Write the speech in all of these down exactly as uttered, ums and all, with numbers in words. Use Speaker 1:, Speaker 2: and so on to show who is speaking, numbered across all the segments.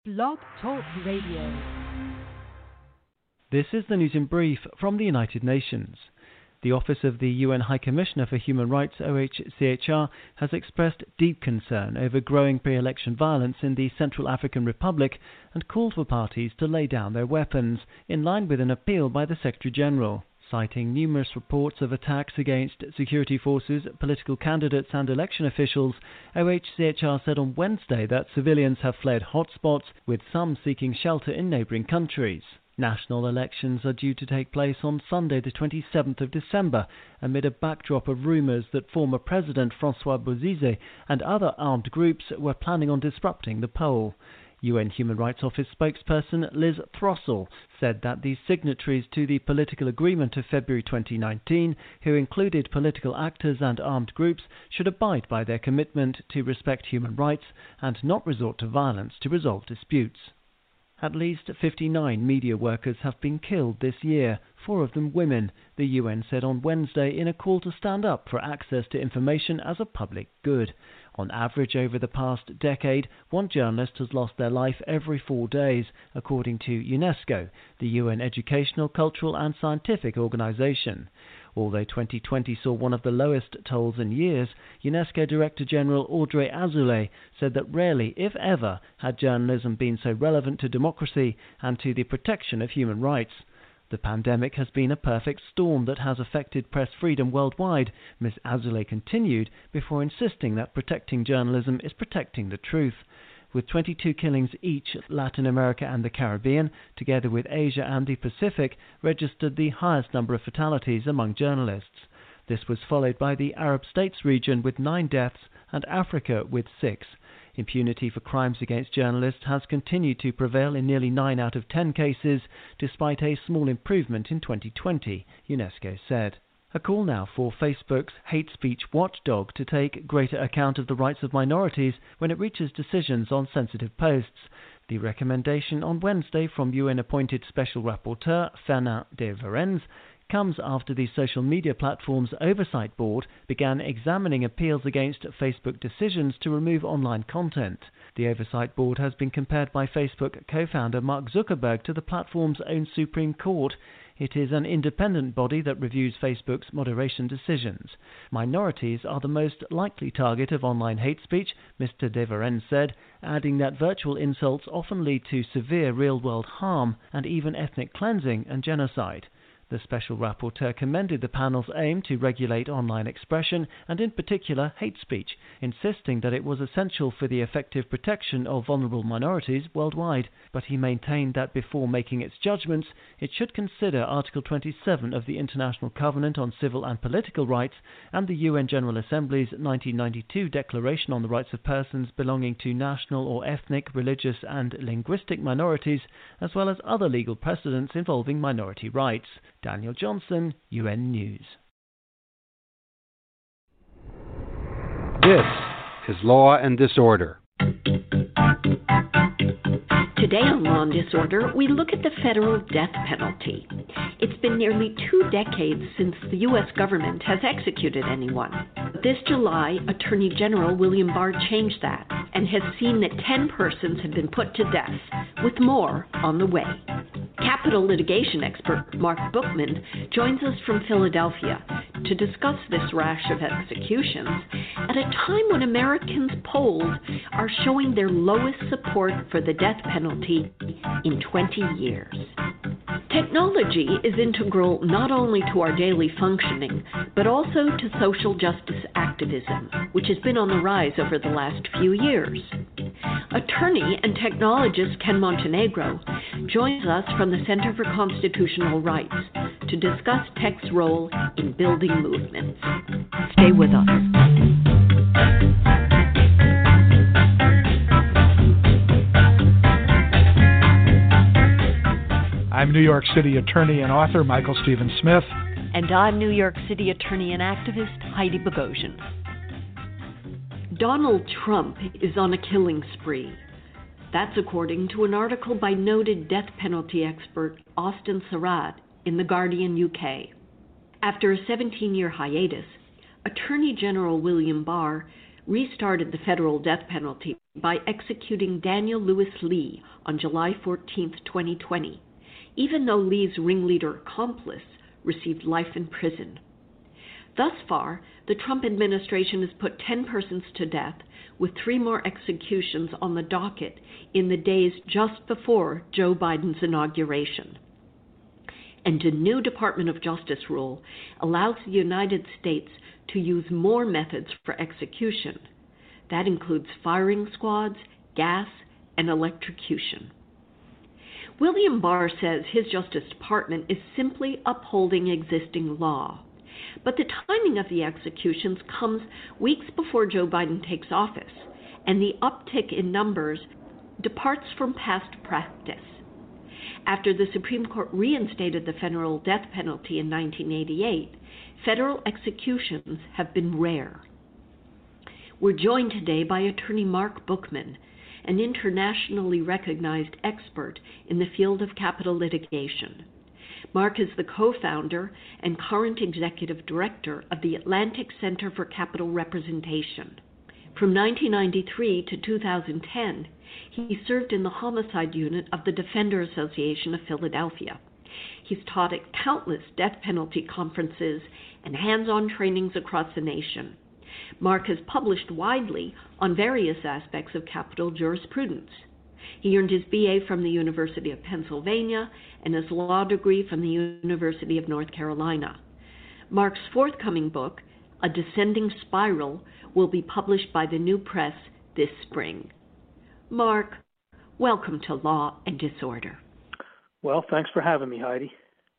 Speaker 1: Blog Talk Radio.
Speaker 2: This is the news in brief from the United Nations. The Office of the U N High Commissioner for Human Rights, O H C H R, has expressed deep concern over growing pre-election violence in the Central African Republic and called for parties to lay down their weapons, in line with an appeal by the Secretary-General. Citing numerous reports of attacks against security forces, political candidates and election officials, O H C H R said on Wednesday that civilians have fled hotspots, with some seeking shelter in neighbouring countries. National elections are due to take place on Sunday the twenty-seventh of December, amid a backdrop of rumours that former President Francois Bozizé and other armed groups were planning on disrupting the poll. U N Human Rights Office spokesperson Liz Throssell said that the signatories to the political agreement of February twenty nineteen, who included political actors and armed groups, should abide by their commitment to respect human rights and not resort to violence to resolve disputes. At least fifty-nine media workers have been killed this year, four of them women, the U N said on Wednesday in a call to stand up for access to information as a public good. On average, over the past decade, one journalist has lost their life every four days, according to UNESCO, the U N educational, cultural and scientific organization. Although twenty twenty saw one of the lowest tolls in years, UNESCO Director General Audrey Azoulay said that rarely, if ever, had journalism been so relevant to democracy and to the protection of human rights. The pandemic has been a perfect storm that has affected press freedom worldwide, Miz Azoulay continued, before insisting that protecting journalism is protecting the truth. With twenty-two killings each, Latin America and the Caribbean, together with Asia and the Pacific, registered the highest number of fatalities among journalists. This was followed by the Arab States region with nine deaths and Africa with six. Impunity for crimes against journalists has continued to prevail in nearly nine out of ten cases, despite a small improvement in twenty twenty, UNESCO said. A call now for Facebook's hate speech watchdog to take greater account of the rights of minorities when it reaches decisions on sensitive posts. The recommendation on Wednesday from U N-appointed Special Rapporteur Fernand de Varens comes after the social media platform's Oversight Board began examining appeals against Facebook decisions to remove online content. The Oversight Board has been compared by Facebook co-founder Mark Zuckerberg to the platform's own Supreme Court. It is an independent body that reviews Facebook's moderation decisions. Minorities are the most likely target of online hate speech, Mister De Varens said, adding that virtual insults often lead to severe real-world harm and even ethnic cleansing and genocide. The Special Rapporteur commended the panel's aim to regulate online expression and in particular hate speech, insisting that it was essential for the effective protection of vulnerable minorities worldwide, but he maintained that before making its judgments, it should consider Article twenty-seven of the International Covenant on Civil and Political Rights and the U N General Assembly's nineteen ninety-two Declaration on the Rights of Persons belonging to national or ethnic, religious and linguistic minorities, as well as other legal precedents involving minority rights. Daniel Johnson, U N News.
Speaker 3: This is Law and Disorder.
Speaker 4: Today on Law and Disorder, we look at the federal death penalty. It's been nearly two decades since the U S government has executed anyone. This July, Attorney General William Barr changed that and has seen that ten persons have been put to death, with more on the way. Capital litigation expert Mark Bookman joins us from Philadelphia to discuss this rash of executions at a time when Americans polled are showing their lowest support for the death penalty in twenty years. Technology is integral not only to our daily functioning, but also to social justice activism, which has been on the rise over the last few years. Attorney and technologist Ken Montenegro joins us from the Center for Constitutional Rights to discuss tech's role in building movements. Stay with us.
Speaker 5: I'm New York City attorney and author Michael Stephen Smith.
Speaker 4: And I'm New York City attorney and activist Heidi Bogosian. Donald Trump is on a killing spree. That's according to an article by noted death penalty expert Austin Sarat in The Guardian U K. After a seventeen-year hiatus, Attorney General William Barr restarted the federal death penalty by executing Daniel Lewis Lee on July fourteenth, twenty twenty, even though Lee's ringleader accomplice received life in prison. Thus far, the Trump administration has put ten persons to death, with three more executions on the docket in the days just before Joe Biden's inauguration. And a new Department of Justice rule allows the United States to use more methods for execution. That includes firing squads, gas, and electrocution. William Barr says his Justice Department is simply upholding existing law. But the timing of the executions comes weeks before Joe Biden takes office, and the uptick in numbers departs from past practice. After the Supreme Court reinstated the federal death penalty in nineteen eighty-eight, federal executions have been rare. We're joined today by attorney Mark Bookman, an internationally recognized expert in the field of capital litigation. Mark is the co-founder and current executive director of the Atlantic Center for Capital Representation. From nineteen ninety-three to two thousand ten, he served in the homicide unit of the Defender Association of Philadelphia. He's taught at countless death penalty conferences and hands-on trainings across the nation. Mark has published widely on various aspects of capital jurisprudence. He earned his B A from the University of Pennsylvania and his law degree from the University of North Carolina. Mark's forthcoming book, A Descending Spiral, will be published by the New Press this spring. Mark, welcome to Law and Disorder.
Speaker 6: Well, thanks for having me, Heidi.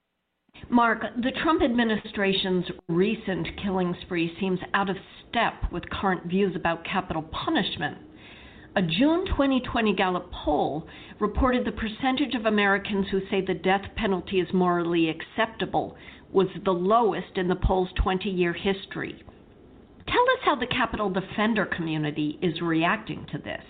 Speaker 4: Mark, the Trump administration's recent killing spree seems out of step with current views about capital punishment. A June twenty twenty Gallup poll reported the percentage of Americans who say the death penalty is morally acceptable was the lowest in the poll's twenty-year history. Tell us how the capital defender community is reacting to this.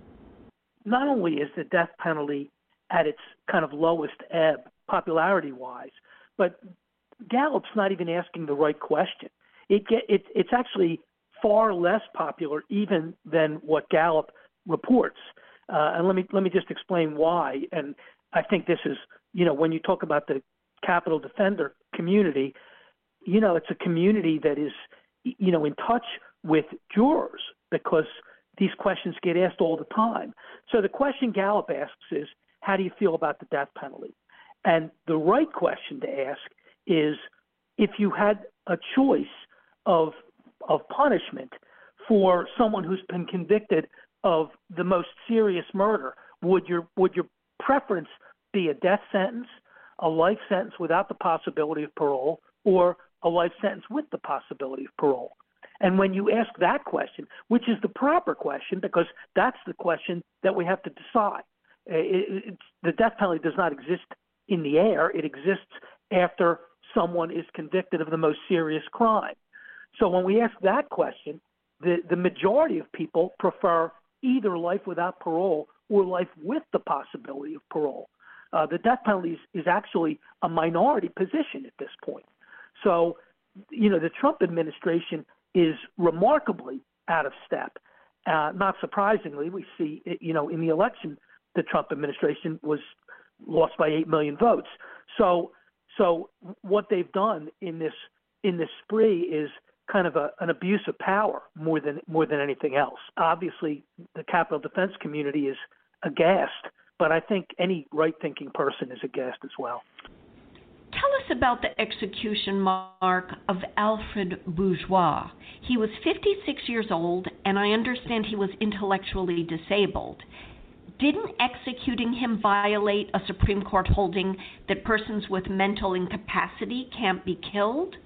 Speaker 6: Not only is the death penalty at its kind of lowest ebb, popularity-wise, but Gallup's not even asking the right question. It get, it, it's actually far less popular even than what Gallup reports. Uh, and let me let me just explain why. And I think this is, you know, when you talk about the capital defender community, you know, it's a community that is, you know, in touch with jurors because these questions get asked all the time. So the question Gallup asks is, how do you feel about the death penalty? And the right question to ask is, if you had a choice of of punishment for someone who's been convicted of the most serious murder, would your would your preference be a death sentence, a life sentence without the possibility of parole, or a life sentence with the possibility of parole? And when you ask that question, which is the proper question, because that's the question that we have to decide. It, it, the death penalty does not exist in the air. It exists after someone is convicted of the most serious crime. So when we ask that question, the, the majority of people prefer either life without parole or life with the possibility of parole. Uh, the death penalty is, is actually a minority position at this point. So, you know, the Trump administration is remarkably out of step. Uh, not surprisingly, we see, you know, in the election, the Trump administration was lost by eight million votes. So, so what they've done in this in this spree is kind of a, an abuse of power more than more than anything else. Obviously, the capital defense community is aghast, but I think any right-thinking person is aghast as well.
Speaker 4: Tell us about the execution, Mark, of Alfred Bourgeois. He was fifty-six years old, and I understand he was intellectually disabled. Didn't executing him violate a Supreme Court holding that persons with mental incapacity can't be killed?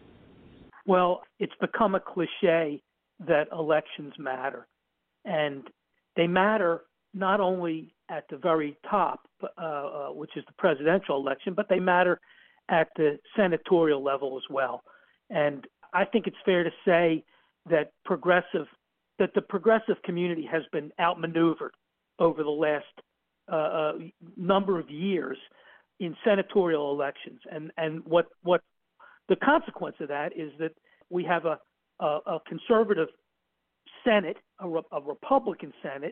Speaker 6: Well, it's become a cliche that elections matter, and they matter not only at the very top, uh, uh, which is the presidential election, but they matter at the senatorial level as well. And I think it's fair to say that progressive, that the progressive community has been outmaneuvered over the last uh, uh, number of years in senatorial elections. And, and what, what the consequence of that is that we have a, a, a conservative Senate, a, re, a Republican Senate,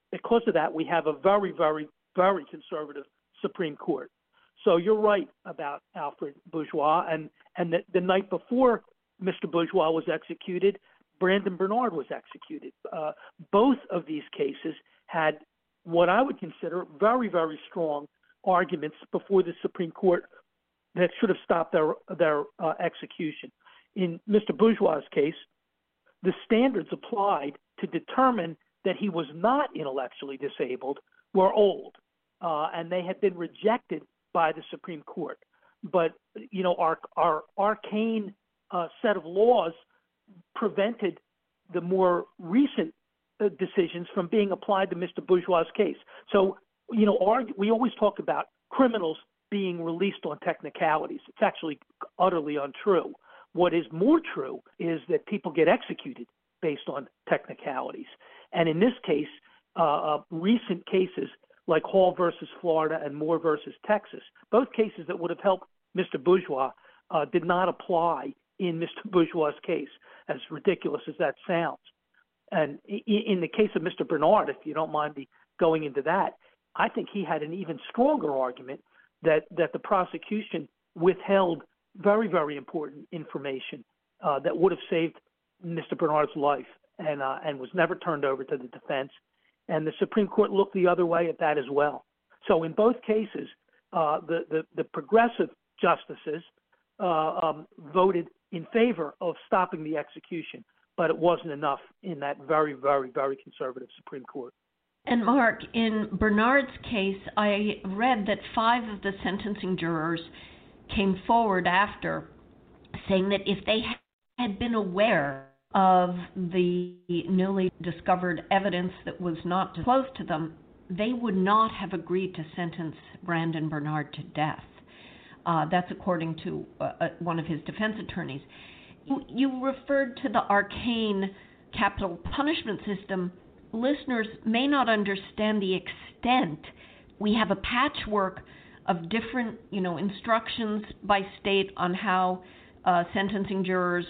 Speaker 6: because of that, we have a very, very, very conservative Supreme Court. So you're right about Alfred Bourgeois, and, and the, the night before Mister Bourgeois was executed, Brandon Bernard was executed. Uh, both of these cases had what I would consider very, very strong arguments before the Supreme Court that should have stopped their, their uh, execution. In Mister Bourgeois' case, the standards applied to determine that he was not intellectually disabled were old, uh, and they had been rejected by the Supreme Court. But, you know, our, our arcane uh, set of laws prevented the more recent uh, decisions from being applied to Mister Bourgeois' case. So, you know, our, we always talk about criminals being released on technicalities. It's actually utterly untrue. What is more true is that people get executed based on technicalities. And in this case, uh, uh, recent cases like Hall versus Florida and Moore versus Texas, both cases that would have helped Mister Bourgeois, uh, did not apply in Mister Bourgeois' case, as ridiculous as that sounds. And in the case of Mister Bernard, if you don't mind me going into that, I think he had an even stronger argument that, that the prosecution withheld very, very important information uh, that would have saved Mister Bernard's life and uh, and was never turned over to the defense. And the Supreme Court looked the other way at that as well. So in both cases, uh, the, the, the progressive justices uh, um, voted in favor of stopping the execution, but it wasn't enough in that very, very, very conservative Supreme Court.
Speaker 4: And Mark, in Bernard's case, I read that five of the sentencing jurors came forward after saying that if they had been aware of the newly discovered evidence that was not disclosed to them, they would not have agreed to sentence Brandon Bernard to death. Uh, that's according to uh, one of his defense attorneys. You, you referred to the arcane capital punishment system. Listeners may not understand the extent. We have a patchwork of different, you know, instructions by state on how uh, sentencing jurors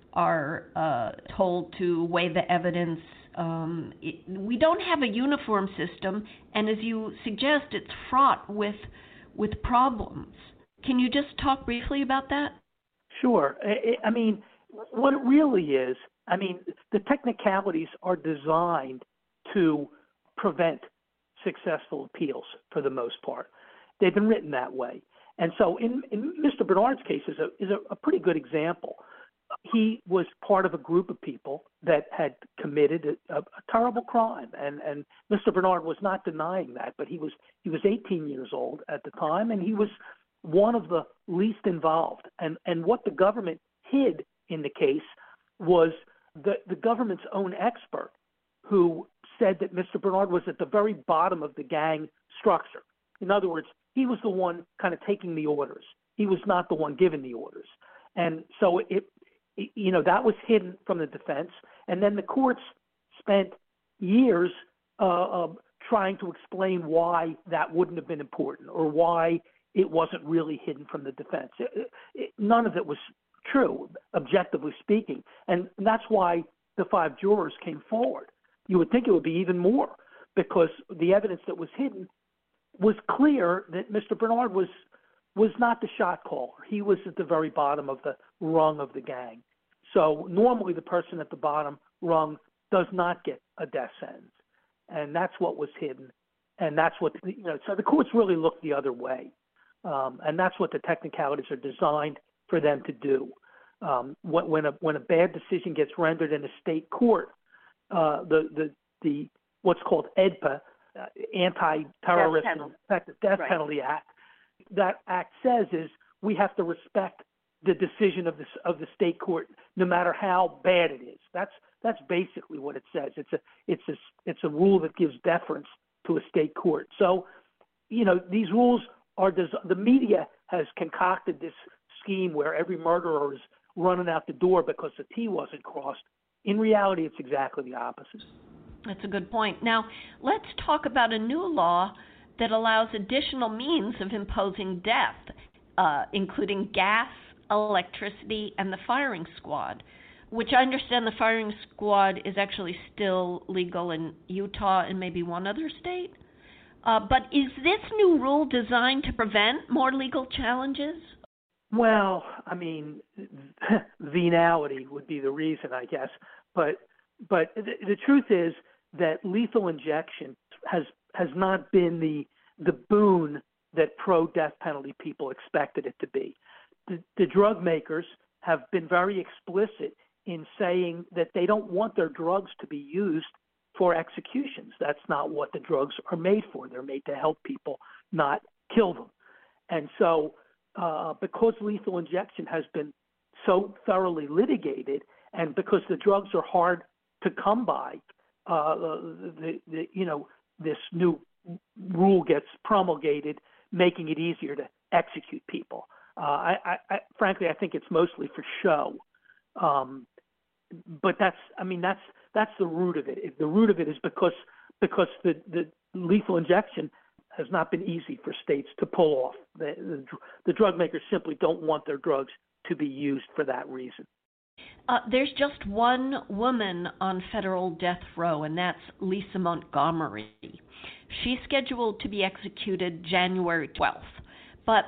Speaker 4: are uh, told to weigh the evidence. Um, it, we don't have a uniform system, and as you suggest, it's fraught with with problems. Can you just talk briefly about that?
Speaker 6: Sure. I, I mean, what it really is, I mean, the technicalities are designed to prevent successful appeals for the most part. They've been written that way. And so in, in Mister Bernard's case is a, is a, a pretty good example. He was part of a group of people that had committed a, a, a terrible crime, and, and Mister Bernard was not denying that, but he was he was eighteen years old at the time, and he was one of the least involved. And, and what the government hid in the case was the, the government's own expert, who said that Mister Bernard was at the very bottom of the gang structure. In other words, he was the one kind of taking the orders. He was not the one giving the orders. And so it, it you know, that was hidden from the defense. And then the courts spent years uh, uh, trying to explain why that wouldn't have been important or why it wasn't really hidden from the defense. It, it, none of it was true, objectively speaking. And that's why the five jurors came forward. You would think it would be even more, because the evidence that was hidden was clear that Mister Bernard was was not the shot caller. He was at the very bottom of the rung of the gang. So normally the person at the bottom rung does not get a death sentence, and that's what was hidden. And that's what, you know, so the courts really look the other way. Um, and that's what the technicalities are designed for them to do. Um, when, when a when a bad decision gets rendered in a state court, uh, the the the what's called E D P A, uh, Anti-Terrorist and Effective Death
Speaker 4: right.
Speaker 6: Penalty Act, that act says is we have to respect the decision of the of the state court, no matter how bad it is. That's that's basically what it says. It's a it's a it's a rule that gives deference to a state court. So, you know, these rules are des- the media has concocted this scheme where every murderer is running out the door because the T wasn't crossed. In reality, it's exactly the opposite.
Speaker 4: That's a good point. Now, let's talk about a new law that allows additional means of imposing death, uh, including gas, electricity, and the firing squad. which I understand the firing squad is actually still legal in Utah and maybe one other state. Uh, but is this new rule designed to prevent more legal challenges?
Speaker 6: Well, I mean, venality would be the reason, I guess. But but the, the truth is that lethal injection has has not been the the boon that pro-death penalty people expected it to be. The, the drug makers have been very explicit in saying that they don't want their drugs to be used for executions. That's not what the drugs are made for. They're made to help people, not kill them. And so uh, because lethal injection has been so thoroughly litigated, and because the drugs are hard to come by, uh, the, the, you know, this new rule gets promulgated, making it easier to execute people. Uh, I, I, I, frankly, I think it's mostly for show. Um, but that's, I mean, that's that's the root of it. The root of it is because because the, the lethal injection has not been easy for states to pull off. The, the, the drug makers simply don't want their drugs to be used for that reason.
Speaker 4: Uh, there's just one woman on federal death row, and that's Lisa Montgomery. She's scheduled to be executed January twelfth. But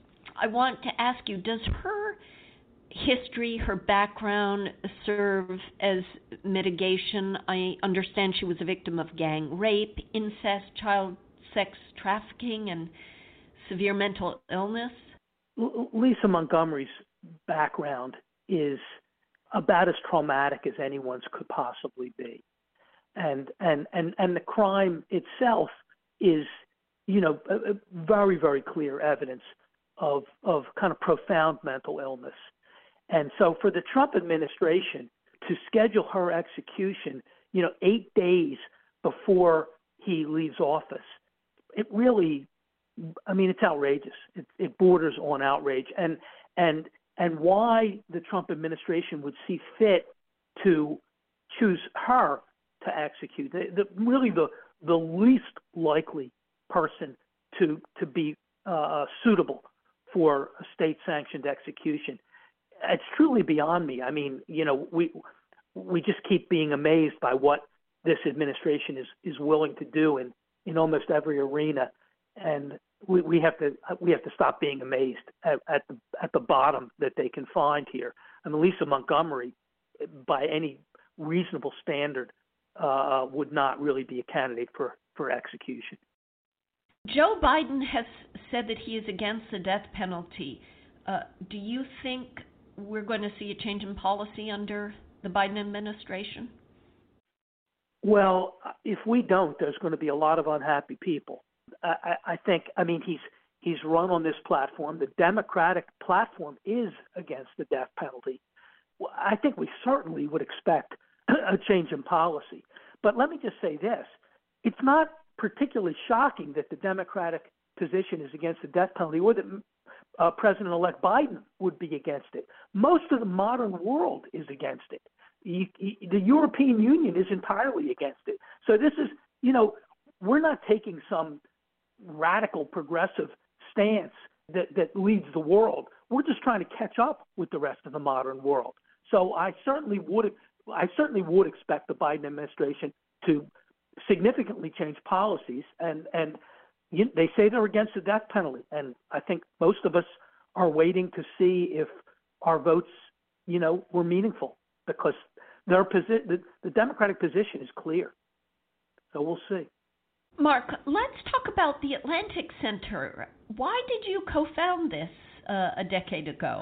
Speaker 4: I want to ask you, does her history, her background serve as mitigation? I understand she was a victim of gang rape, incest, child sex trafficking, and severe mental illness.
Speaker 6: L- Lisa Montgomery's background is about as traumatic as anyone's could possibly be. And and, and, and the crime itself is, you know, a, a very, very clear evidence of of kind of profound mental illness. And so for the Trump administration to schedule her execution, you know, eight days before he leaves office, it really, I mean, it's outrageous. It, it borders on outrage. And and and why the Trump administration would see fit to choose her to execute, the, the, really the the least likely person to to be uh, suitable for a state-sanctioned execution. It's truly beyond me. I mean, you know, we we just keep being amazed by what this administration is, is willing to do in, in almost every arena, and we, we have to we have to stop being amazed at, at the at the bottom that they can find here. I mean, Lisa Montgomery, by any reasonable standard, uh, would not really be a candidate for, for execution.
Speaker 4: Joe Biden has said that he is against the death penalty. Uh, do you think we're going to see a change in policy under the Biden administration?
Speaker 6: Well, if we don't, there's going to be a lot of unhappy people. I, I think, I mean, he's he's run on this platform. The Democratic platform is against the death penalty. I think we certainly would expect a change in policy. But let me just say this. It's not particularly shocking that the Democratic position is against the death penalty, or that uh, President-elect Biden would be against it. Most of the modern world is against it. You, you, the European Union is entirely against it. So this is, you know, we're not taking some radical progressive stance that, that leads the world. We're just trying to catch up with the rest of the modern world. So I certainly would, I certainly would expect the Biden administration to significantly change policies, and and you, they say they're against the death penalty, and I think most of us are waiting to see if our votes, you know, were meaningful, because their posi- the, the Democratic position is clear. So we'll see.
Speaker 4: Mark, let's talk about the Atlantic Center. Why did you co-found this uh, a decade ago?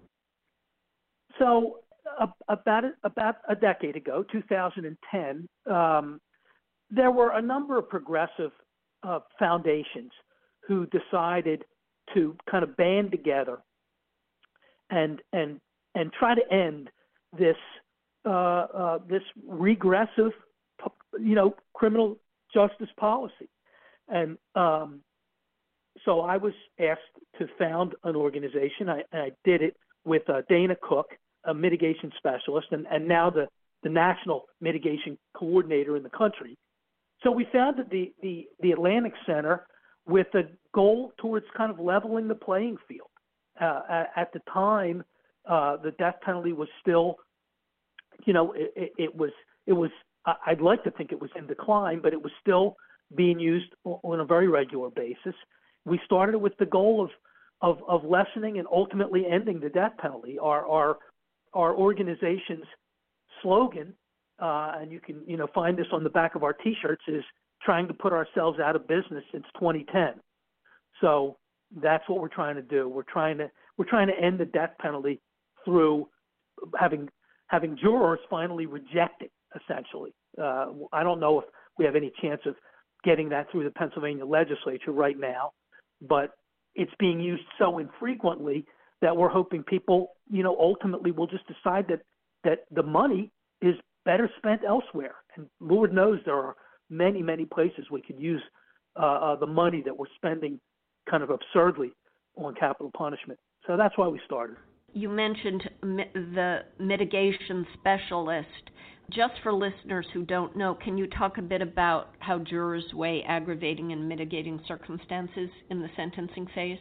Speaker 6: So uh, about about a decade ago, two thousand ten. Um, There were a number of progressive uh, foundations who decided to kind of band together and and and try to end this uh, uh, this regressive, you know, criminal justice policy. And um, so I was asked to found an organization. I, I did it with uh, Dana Cook, a mitigation specialist, and, and now the, the national mitigation coordinator in the country. So we founded the, the, the Atlantic Center with a goal towards kind of leveling the playing field. Uh, at, at the time, uh, the death penalty was still you know, it, it, it was it was. I'd like to think it was in decline, but it was still being used on a very regular basis. We started with the goal of of, of lessening and ultimately ending the death penalty. Our our our organization's slogan, uh, and you can you know find this on the back of our T-shirts, is trying to put ourselves out of business since twenty ten. So that's what we're trying to do. We're trying to we're trying to end the death penalty through having having jurors finally reject it. Essentially, uh, I don't know if we have any chance of getting that through the Pennsylvania legislature right now, but it's being used so infrequently that we're hoping people, you know, ultimately will just decide that that the money is better spent elsewhere. And Lord knows there are many, many places we could use uh, uh, the money that we're spending kind of absurdly on capital punishment. So that's why we started.
Speaker 4: You mentioned mi- the mitigation specialist. Just for listeners who don't know, can you talk a bit about how jurors weigh aggravating and mitigating circumstances in the sentencing phase?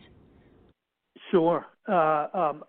Speaker 6: Sure. Uh, um,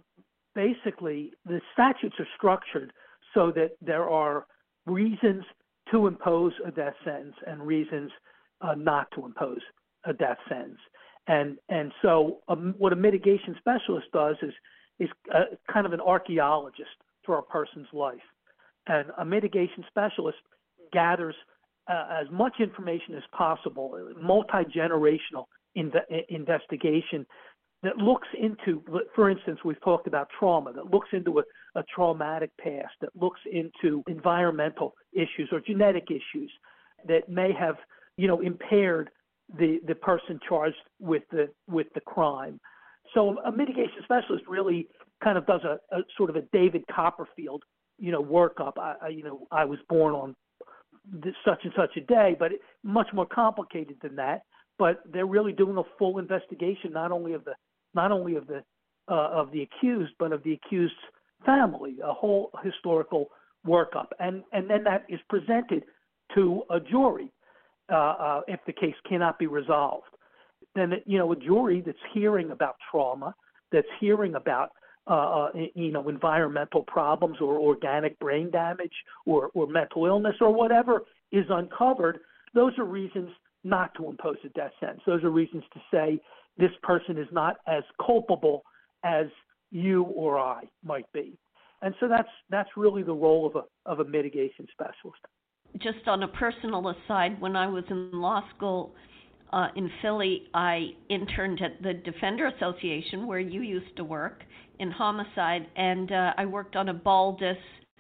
Speaker 6: basically, the statutes are structured so that there are reasons to impose a death sentence and reasons uh, not to impose a death sentence. And and so um, what a mitigation specialist does is is uh, kind of an archaeologist for a person's life. And a mitigation specialist gathers uh, as much information as possible, multi-generational inve- investigation that looks into, for instance, we've talked about trauma, that looks into a, a traumatic past, that looks into environmental issues or genetic issues that may have, you know, impaired the, the person charged with the with the crime. So a mitigation specialist really kind of does a, a sort of a David Copperfield, you know, workup. I, I you know, I was born on this such and such a day, but it, much more complicated than that. But they're really doing a full investigation, not only of the not only of the uh, of the accused, but of the accused's family, a whole historical workup, and and then that is presented to a jury uh, uh, if the case cannot be resolved. Then you know a jury that's hearing about trauma, that's hearing about uh, you know environmental problems or organic brain damage or, or mental illness or whatever is uncovered. Those are reasons not to impose a death sentence. Those are reasons to say this person is not as culpable as you or I might be. And so that's that's really the role of a of a mitigation specialist.
Speaker 4: Just on a personal aside, when I was in law school uh, in Philly, I interned at the Defender Association, where you used to work, in homicide, and uh, I worked on a Baldus,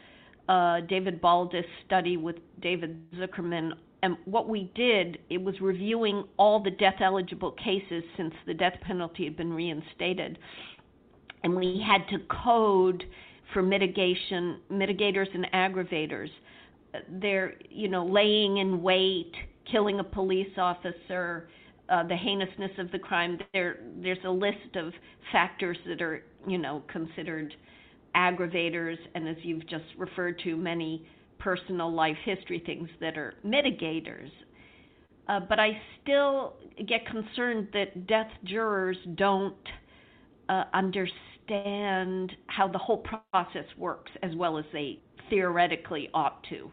Speaker 4: uh, David Baldus study with David Zuckerman. And what we did, it was reviewing all the death-eligible cases since the death penalty had been reinstated. And we had to code for mitigation, mitigators and aggravators. They're, you know, laying in wait, killing a police officer, uh, the heinousness of the crime. There, there's a list of factors that are, you know, considered aggravators, and as you've just referred to, many personal life history things that are mitigators. Uh, but I still get concerned that death jurors don't uh, understand how the whole process works as well as they theoretically ought to.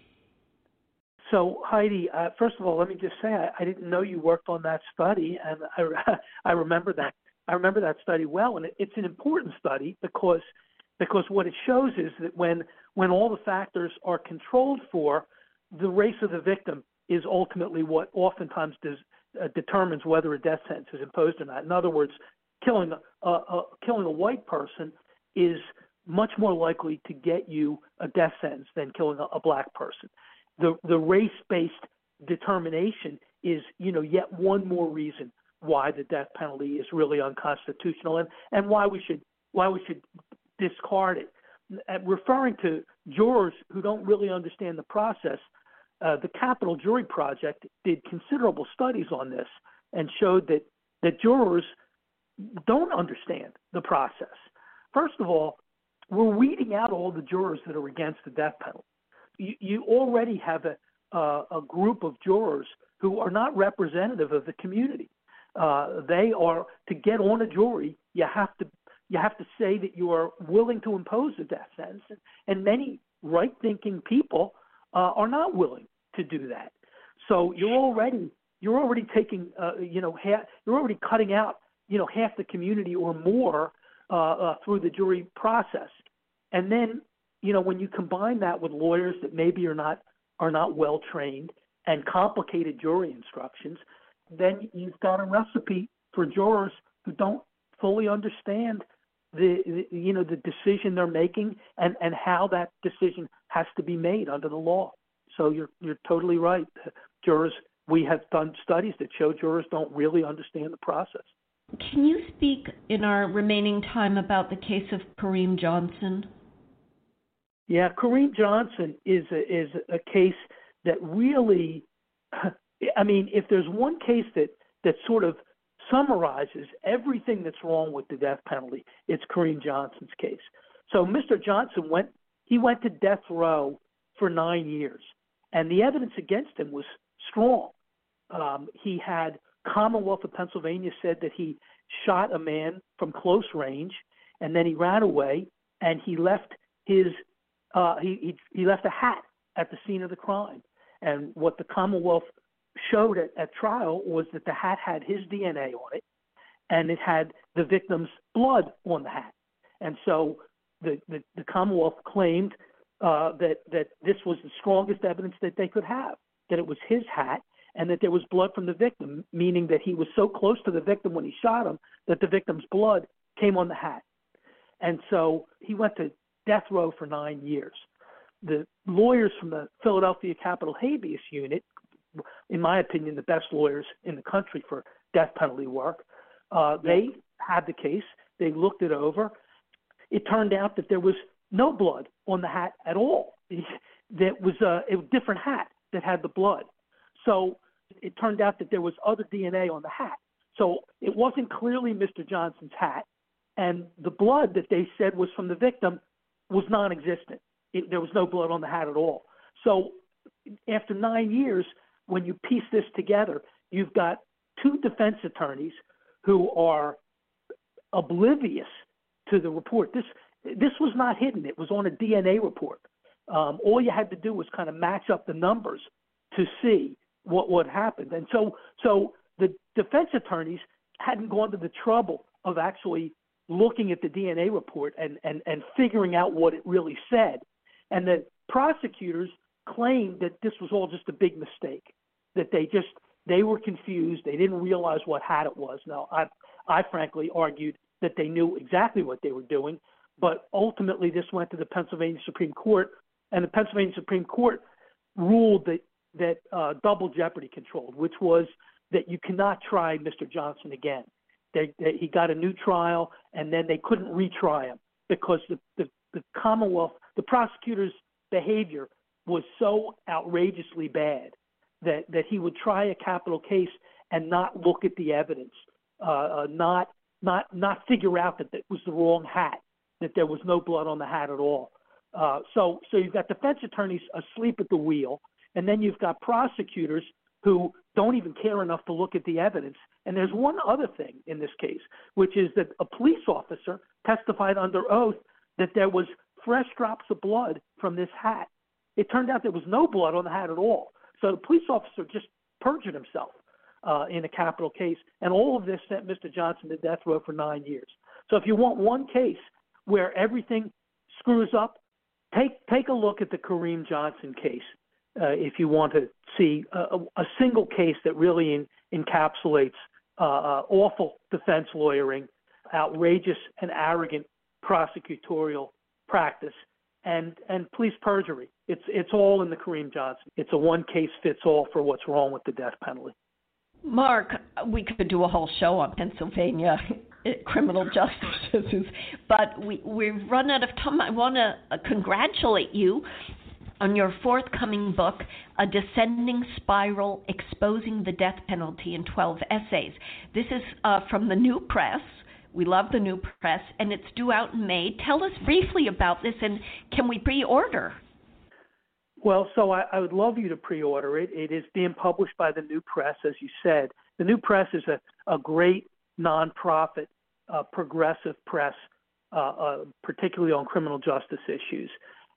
Speaker 6: So, Heidi, uh, first of all, let me just say I, I didn't know you worked on that study, and I, I remember that I remember that study well, and it, it's an important study because because what it shows is that when when all the factors are controlled for, the race of the victim is ultimately what oftentimes does, uh, determines whether a death sentence is imposed or not. In other words, killing a, a, killing a white person is much more likely to get you a death sentence than killing a, a black person. The the race-based determination is, you know, yet one more reason why the death penalty is really unconstitutional and, and why we should why we should discard it. And referring to jurors who don't really understand the process, uh, the Capital Jury Project did considerable studies on this and showed that, that jurors don't understand the process. First of all, we're weeding out all the jurors that are against the death penalty. You, you already have a, uh, a group of jurors who are not representative of the community. Uh, they are, to get on a jury, you have to You have to say that you are willing to impose a death sentence, and many right-thinking people uh, are not willing to do that. So you're already you're already taking uh, you know half, you're already cutting out you know half the community or more uh, uh, through the jury process, and then you know when you combine that with lawyers that maybe are not are not well trained and complicated jury instructions, then you've got a recipe for jurors who don't fully understand the, the you know the decision they're making and, and how that decision has to be made under the law. So you're you're totally right. Jurors, we have done studies that show jurors don't really understand the process.
Speaker 4: Can you speak in our remaining time about the case of Kareem Johnson?
Speaker 6: Yeah, Kareem Johnson is a, is a case that really, I mean, if there's one case that, that sort of summarizes everything that's wrong with the death penalty, it's Kareem Johnson's case. So Mister Johnson went, he went to death row for nine years, and the evidence against him was strong. Um, he had Commonwealth of Pennsylvania said that he shot a man from close range, and then he ran away, and he left his uh, he, he he left a hat at the scene of the crime. And what the Commonwealth showed at, at trial was that the hat had his D N A on it, and it had the victim's blood on the hat. And so the the, the Commonwealth claimed uh, that that this was the strongest evidence that they could have, that it was his hat, and that there was blood from the victim, meaning that he was so close to the victim when he shot him that the victim's blood came on the hat. And so he went to death row for nine years. The lawyers from the Philadelphia Capital Habeas Unit, in my opinion, the best lawyers in the country for death penalty work, uh, they had the case. They looked it over. It turned out that there was no blood on the hat at all. That was a, a different hat that had the blood. So it turned out that there was other D N A on the hat. So it wasn't clearly Mister Johnson's hat, and the blood that they said was from the victim was non-existent. It, there was no blood on the hat at all. So after nine years, when you piece this together, you've got two defense attorneys who are oblivious to the report. This this was not hidden. It was on a D N A report. Um, all you had to do was kind of match up the numbers to see what what happened. And so so the defense attorneys hadn't gone to the trouble of actually looking at the D N A report and, and, and figuring out what it really said. And the prosecutors claimed that this was all just a big mistake, that they just, they were confused. They didn't realize what hat it was. Now, I, I frankly argued that they knew exactly what they were doing, but ultimately this went to the Pennsylvania Supreme Court, and the Pennsylvania Supreme Court ruled that, that uh, double jeopardy controlled, which was that you cannot try Mister Johnson again. They, they, he got a new trial, and then they couldn't retry him because the, the, the Commonwealth, the prosecutor's behavior was so outrageously bad that, that he would try a capital case and not look at the evidence, uh, uh, not not not figure out that it was the wrong hat, that there was no blood on the hat at all. Uh, so so you've got defense attorneys asleep at the wheel, and then you've got prosecutors who don't even care enough to look at the evidence. And there's one other thing in this case, which is that a police officer testified under oath that there was fresh drops of blood from this hat. It turned out there was no blood on the hat at all. So the police officer just perjured himself uh, in a capital case, and all of this sent Mister Johnson to death row for nine years. So if you want one case where everything screws up, take take a look at the Kareem Johnson case. Uh, if you want to see a, a single case that really in, encapsulates uh, uh, awful defense lawyering, outrageous and arrogant prosecutorial practice, and, and police perjury. It's it's all in the Kareem Johnson. It's a one case fits all for what's wrong with the death penalty.
Speaker 4: Mark, we could do a whole show on Pennsylvania criminal justices, but we, we've run out of time. I want to congratulate you on your forthcoming book, A Descending Spiral, Exposing the Death Penalty in twelve Essays. This is uh, from the New Press. We love the New Press, and it's due out in May. Tell us briefly about this, and can we pre-order?
Speaker 6: Well, so I, I would love you to pre-order it. It is being published by the New Press, as you said. The New Press is a, a great nonprofit, uh, progressive press, uh, uh, particularly on criminal justice issues.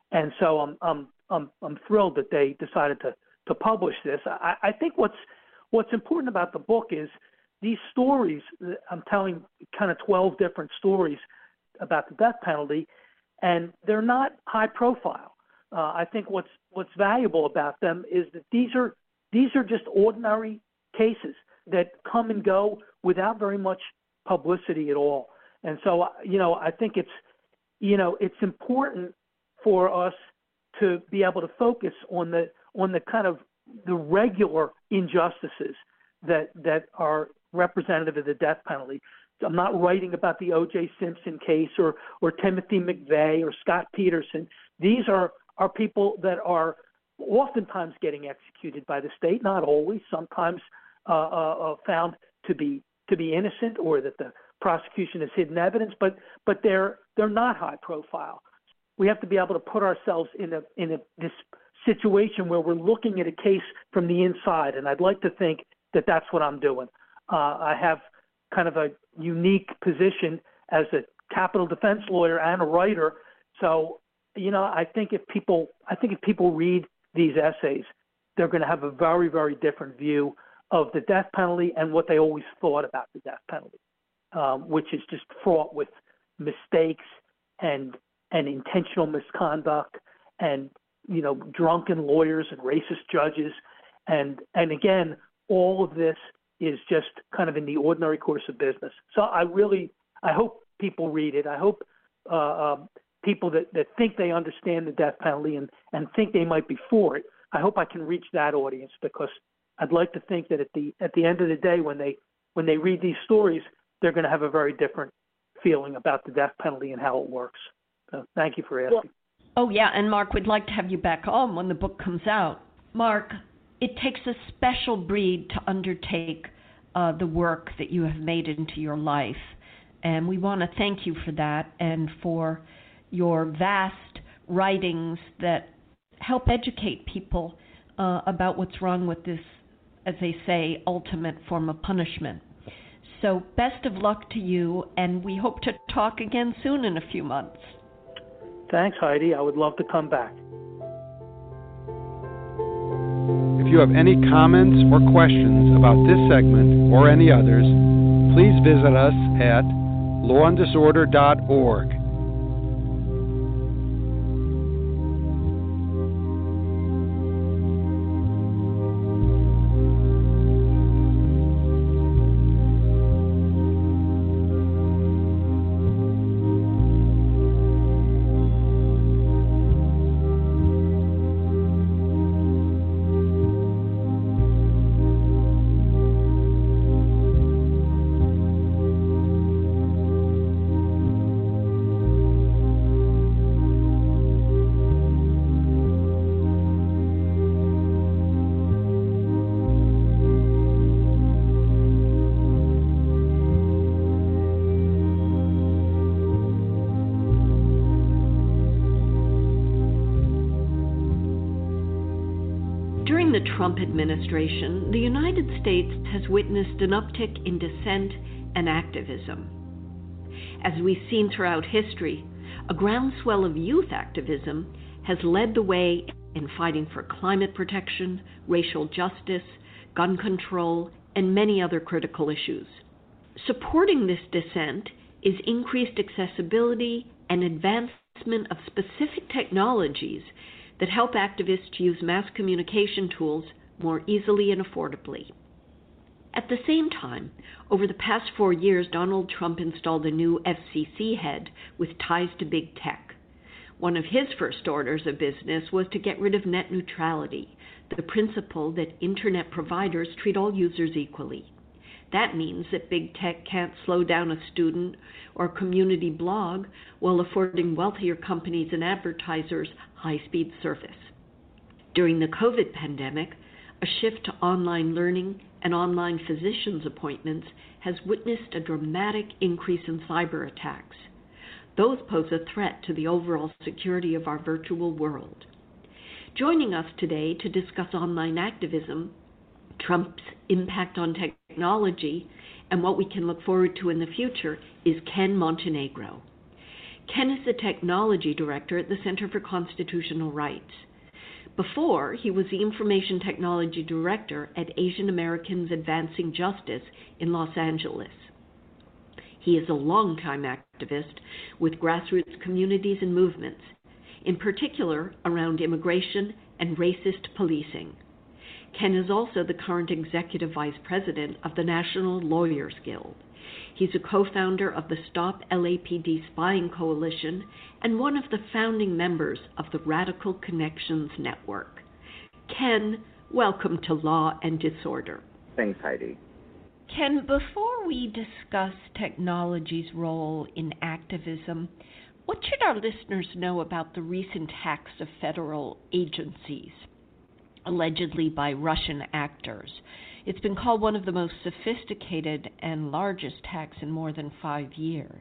Speaker 6: And so I'm I'm I'm I'm thrilled that they decided to to publish this. I, I think what's what's important about the book is these stories. I'm telling kind of twelve different stories about the death penalty, and they're not high profile. Uh, I think what's what's valuable about them is that these are these are just ordinary cases that come and go without very much publicity at all. And so, you know, I think it's, you know, it's important for us to be able to focus on the on the kind of the regular injustices that that are representative of the death penalty. I'm not writing about the O J Simpson case or or Timothy McVeigh or Scott Peterson. These are are people that are oftentimes getting executed by the state, not always, sometimes uh, uh, found to be to be innocent, or that the prosecution has hidden evidence, but but they're they're not high profile. We have to be able to put ourselves in a in a this situation where we're looking at a case from the inside, and I'd like to think that that's what I'm doing. Uh, I have kind of a unique position as a capital defense lawyer and a writer, so you know I think if people I think if people read these essays, they're going to have a very very different view of the death penalty and what they always thought about the death penalty, um, which is just fraught with mistakes and and intentional misconduct and, you know, drunken lawyers and racist judges. And, and again, all of this is just kind of in the ordinary course of business. So I really, I hope people read it. I hope uh, uh, people that, that think they understand the death penalty and, and think they might be for it, I hope I can reach that audience, because I'd like to think that at the at the end of the day, when they when they read these stories, they're going to have a very different feeling about the death penalty and how it works. So thank you for asking.
Speaker 4: Well, oh, yeah, and Mark, we'd like to have you back on when the book comes out. Mark, it takes a special breed to undertake uh, the work that you have made into your life, and we want to thank you for that and for your vast writings that help educate people uh, about what's wrong with this, as they say, ultimate form of punishment. So best of luck to you, and we hope to talk again soon in a few months.
Speaker 6: Thanks, Heidi. I would love to come back.
Speaker 3: If you have any comments or questions about this segment or any others, please visit us at law and disorder dot org.
Speaker 4: During the Trump administration, the United States has witnessed an uptick in dissent and activism. As we've seen throughout history, a groundswell of youth activism has led the way in fighting for climate protection, racial justice, gun control, and many other critical issues. Supporting this dissent is increased accessibility and advancement of specific technologies that help activists use mass communication tools more easily and affordably. At the same time, over the past four years, Donald Trump installed a new F C C head with ties to big tech. One of his first orders of business was to get rid of net neutrality, the principle that internet providers treat all users equally. That means that big tech can't slow down a student or community blog while affording wealthier companies and advertisers high-speed service. During the COVID pandemic, a shift to online learning and online physicians' appointments has witnessed a dramatic increase in cyber attacks. Those pose a threat to the overall security of our virtual world. Joining us today to discuss online activism, Trump's impact on technology, and what we can look forward to in the future is Ken Montenegro. Ken is the technology director at the Center for Constitutional Rights. Before, he was the information technology director at Asian Americans Advancing Justice in Los Angeles. He is a longtime activist with grassroots communities and movements, in particular around immigration and racist policing. Ken is also the current executive vice president of the National Lawyers Guild. He's a co-founder of the Stop L A P D Spying Coalition and one of the founding members of the Radical Connections Network. Ken, welcome to Law and Disorder.
Speaker 7: Thanks, Heidi.
Speaker 4: Ken, before we discuss technology's role in activism, what should our listeners know about the recent hacks of federal agencies, allegedly by Russian actors? It's been called one of the most sophisticated and largest hacks in more than five years.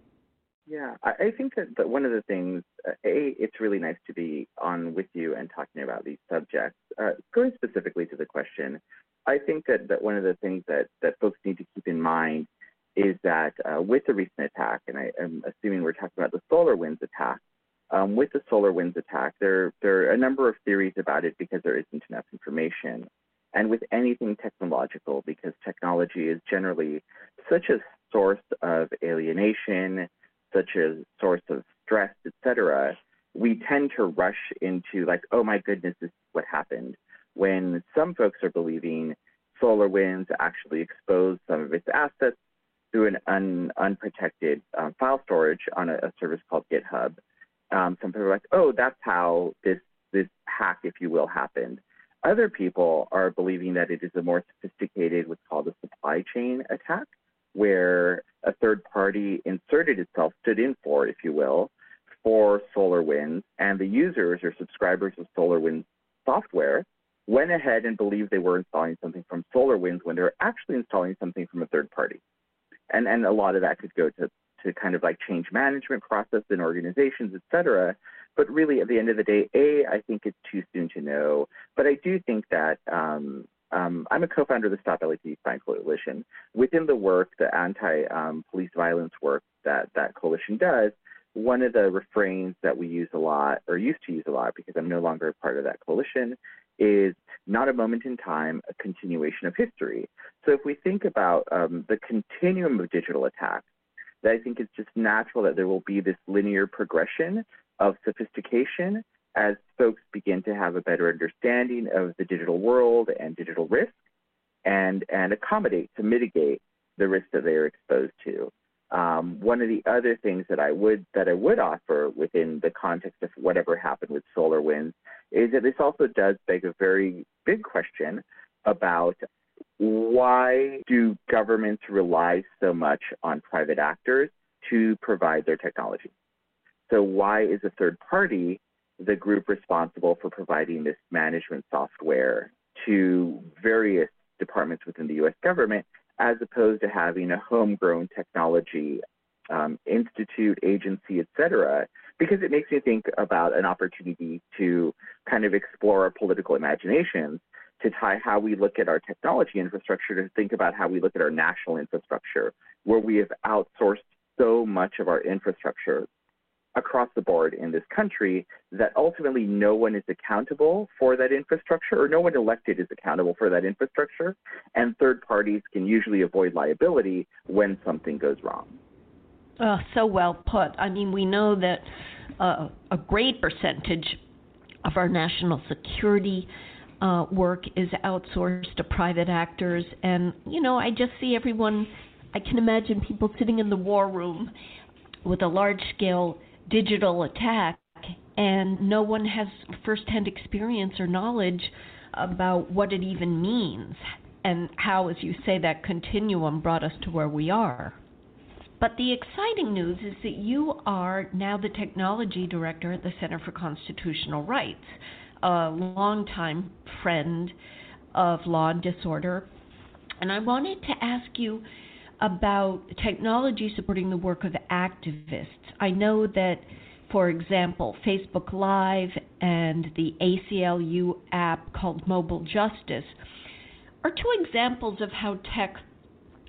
Speaker 7: Yeah, I think that, that one of the things, uh, A, it's really nice to be on with you and talking about these subjects. Uh, going specifically to the question, I think that, that one of the things that, that folks need to keep in mind is that uh, with the recent attack, and I am assuming we're talking about the SolarWinds attack, um, with the SolarWinds attack, there, there are a number of theories about it because there isn't enough information. And with anything technological, because technology is generally such a source of alienation, such a source of stress, et cetera, we tend to rush into like, oh my goodness, this is what happened. When some folks are believing SolarWinds actually exposed some of its assets through an un, unprotected um, file storage on a, a service called GitHub. Um, some people are like, oh, that's how this, this hack, if you will, happened. Other people are believing that it is a more sophisticated, what's called a supply chain attack, where a third party inserted itself, stood in for, if you will, for SolarWinds, and the users or subscribers of SolarWinds software went ahead and believed they were installing something from SolarWinds when they're actually installing something from a third party. And and a lot of that could go to, to kind of like change management process in organizations, et cetera. But really, at the end of the day, A, I think it's too soon to know. But I do think that um, um, I'm a co-founder of the Stop L A P D Spying Coalition. Within the work, the anti-police um, violence work that that coalition does, one of the refrains that we use a lot, or used to use a lot because I'm no longer a part of that coalition, is not a moment in time, a continuation of history. So if we think about um, the continuum of digital attacks, that I think it's just natural that there will be this linear progression of sophistication as folks begin to have a better understanding of the digital world and digital risk and, and accommodate to mitigate the risk that they are exposed to. Um, one of the other things that I would that I would offer within the context of whatever happened with SolarWinds is that this also does beg a very big question about why do governments rely so much on private actors to provide their technology? So why is a third party the group responsible for providing this management software to various departments within the U S government, as opposed to having a homegrown technology um, institute, agency, et cetera? Because it makes me think about an opportunity to kind of explore our political imaginations, to tie how we look at our technology infrastructure to think about how we look at our national infrastructure, where we have outsourced so much of our infrastructure across the board in this country that ultimately no one is accountable for that infrastructure, or no one elected is accountable for that infrastructure, and third parties can usually avoid liability when something goes wrong.
Speaker 4: Oh, so well put. I mean, we know that uh, a great percentage of our national security uh, work is outsourced to private actors, and, you know, I just see everyone, I can imagine people sitting in the war room with a large-scale digital attack, and no one has firsthand experience or knowledge about what it even means and how, as you say, that continuum brought us to where we are. But the exciting news is that you are now the technology director at the Center for Constitutional Rights, a longtime friend of Law and Disorder. And I wanted to ask you about technology supporting the work of activists. I know that, for example, Facebook Live and the A C L U app called Mobile Justice are two examples of how tech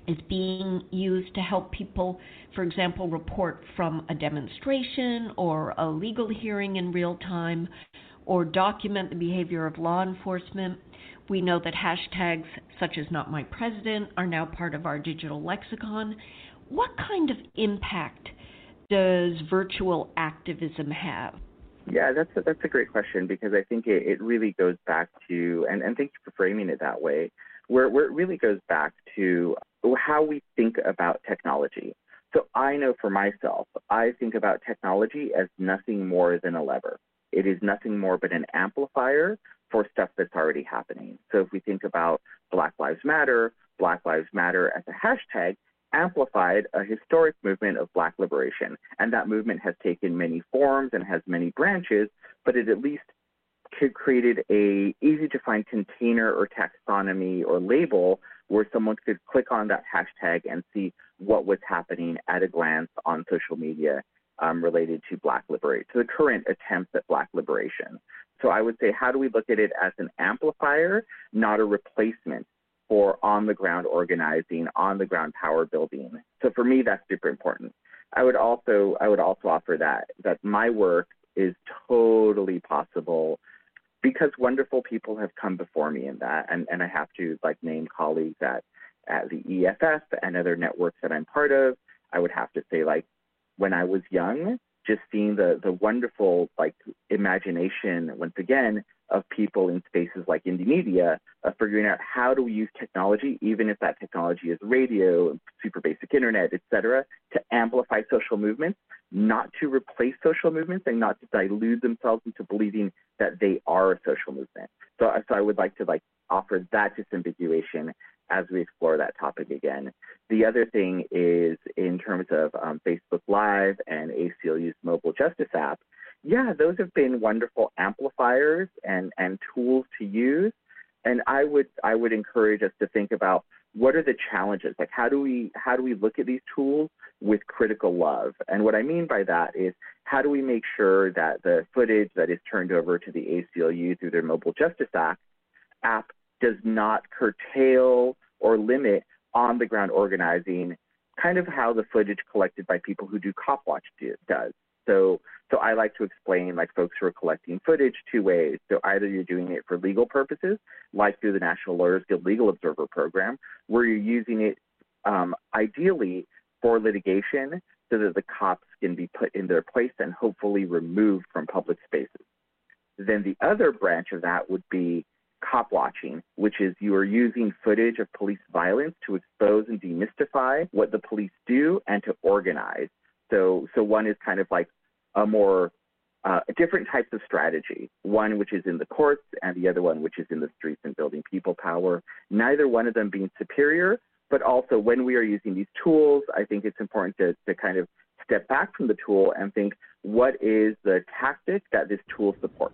Speaker 4: is being used to help people, for example, report from a demonstration or a legal hearing in real time, or document the behavior of law enforcement. We know that hashtags such as Not My President are now part of our digital lexicon. What kind of impact does virtual activism have?
Speaker 7: Yeah, that's a, that's a great question, because I think it, it really goes back to, and, and thank you for framing it that way, where, where it really goes back to how we think about technology. So I know for myself, I think about technology as nothing more than a lever. It is nothing more but an amplifier for stuff that's already happening. So if we think about Black Lives Matter, Black Lives Matter as a hashtag amplified a historic movement of Black liberation. And that movement has taken many forms and has many branches, but it at least created a easy to find container or taxonomy or label where someone could click on that hashtag and see what was happening at a glance on social media um, related to Black liberation, to the current attempts at Black liberation. So I would say, how do we look at it as an amplifier, not a replacement for on-the-ground organizing, on-the-ground power building? So for me, that's super important. I would also I would also offer that that my work is totally possible because wonderful people have come before me in that, and, and I have to like name colleagues at, at the E F F and other networks that I'm part of. I would have to say, like, when I was young, just seeing the the wonderful like imagination, once again, of people in spaces like Indymedia, of figuring out how do we use technology, even if that technology is radio, super basic internet, et cetera, to amplify social movements, not to replace social movements and not to dilute themselves into believing that they are a social movement. So, so I would like to like offer that disambiguation as we explore that topic again. The other thing is in terms of um, Facebook Live and A C L U's mobile justice app, yeah, those have been wonderful amplifiers and, and tools to use. And I would I would encourage us to think about what are the challenges? Like how do we how do we look at these tools with critical love? And what I mean by that is how do we make sure that the footage that is turned over to the A C L U through their Mobile Justice Act app does not curtail or limit on-the-ground organizing, kind of how the footage collected by people who do Cop Watch do, does. So so I like to explain, like, folks who are collecting footage two ways. So either you're doing it for legal purposes, like through the National Lawyers Guild Legal Observer Program, where you're using it um, ideally for litigation so that the cops can be put in their place and hopefully removed from public spaces. Then the other branch of that would be cop watching, which is you are using footage of police violence to expose and demystify what the police do and to organize. So so one is kind of like a more uh, different types of strategy, one which is in the courts and the other one which is in the streets and building people power, neither one of them being superior, but also when we are using these tools, I think it's important to, to kind of step back from the tool and think, what is the tactic that this tool supports?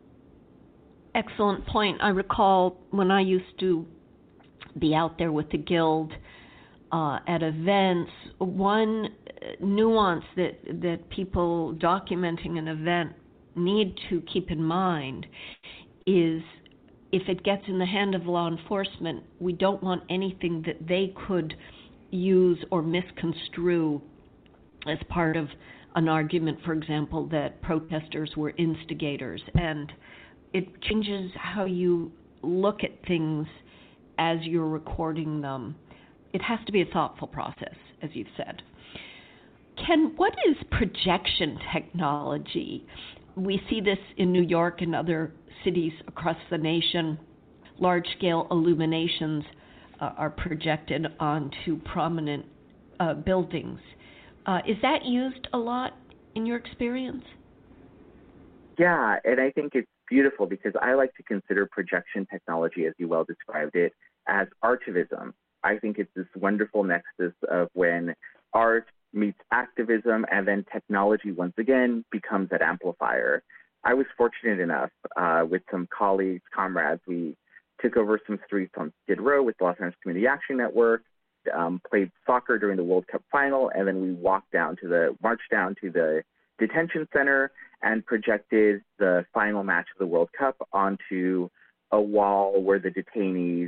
Speaker 4: Excellent point. I recall when I used to be out there with the Guild uh, at events, one nuance that, that people documenting an event need to keep in mind is if it gets in the hand of law enforcement, we don't want anything that they could use or misconstrue as part of an argument, for example, that protesters were instigators. And it changes how you look at things as you're recording them. It has to be a thoughtful process, as you've said. Ken, what is projection technology? We see this in New York and other cities across the nation. Large-scale illuminations uh, are projected onto prominent uh, buildings. Uh, is that used a lot in your experience?
Speaker 7: Yeah, and I think it's beautiful because I like to consider projection technology, as you well described it, as artivism. I think it's this wonderful nexus of when art meets activism and then technology once again becomes that amplifier. I was fortunate enough uh, with some colleagues, comrades, we took over some streets on Skid Row with the Los Angeles Community Action Network, um, played soccer during the World Cup final, and then we walked down to the, marched down to the detention center and projected the final match of the World Cup onto a wall where the detainees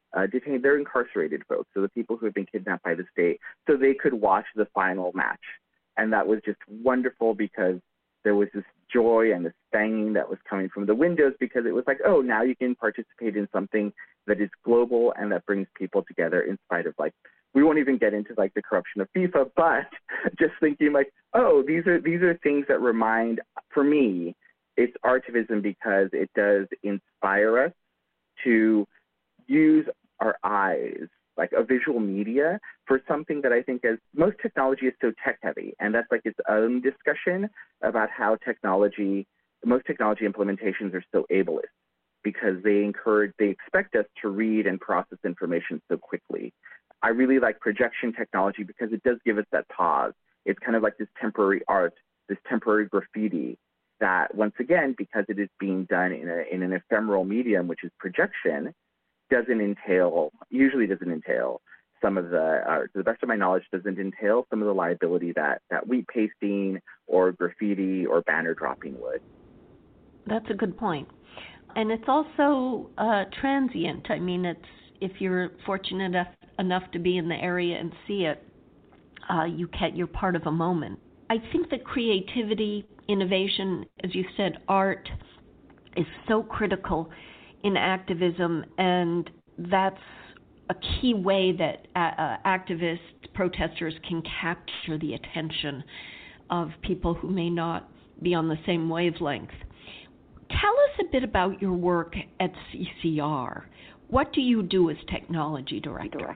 Speaker 7: uh, detained, they're incarcerated folks, so the people who have been kidnapped by the state, so they could watch the final match. And that was just wonderful because there was this joy and this banging that was coming from the windows because it was like, oh, now you can participate in something that is global and that brings people together in spite of, like, we won't even get into like the corruption of FIFA, but just thinking like, oh, these are these are things that remind, for me, it's artivism because it does inspire us to use our eyes, like a visual media, for something that I think as most technology is so tech heavy. And that's like its own discussion about how technology, most technology implementations are so ableist because they encourage, they expect us to read and process information so quickly. I really like projection technology because it does give us that pause. It's kind of like this temporary art, this temporary graffiti that, once again, because it is being done in, a, in an ephemeral medium, which is projection, doesn't entail, usually doesn't entail some of the, uh, to the best of my knowledge, doesn't entail some of the liability that, that wheat pasting or graffiti or banner dropping would.
Speaker 4: That's a good point. And it's also uh, transient. I mean, it's if you're fortunate enough, enough to be in the area and see it, uh, you can, you're part of a moment. I think that creativity, innovation, as you said, art is so critical in activism, and that's a key way that uh, activists, protesters can capture the attention of people who may not be on the same wavelength. Tell us a bit about your work at C C R. What do you do as technology director?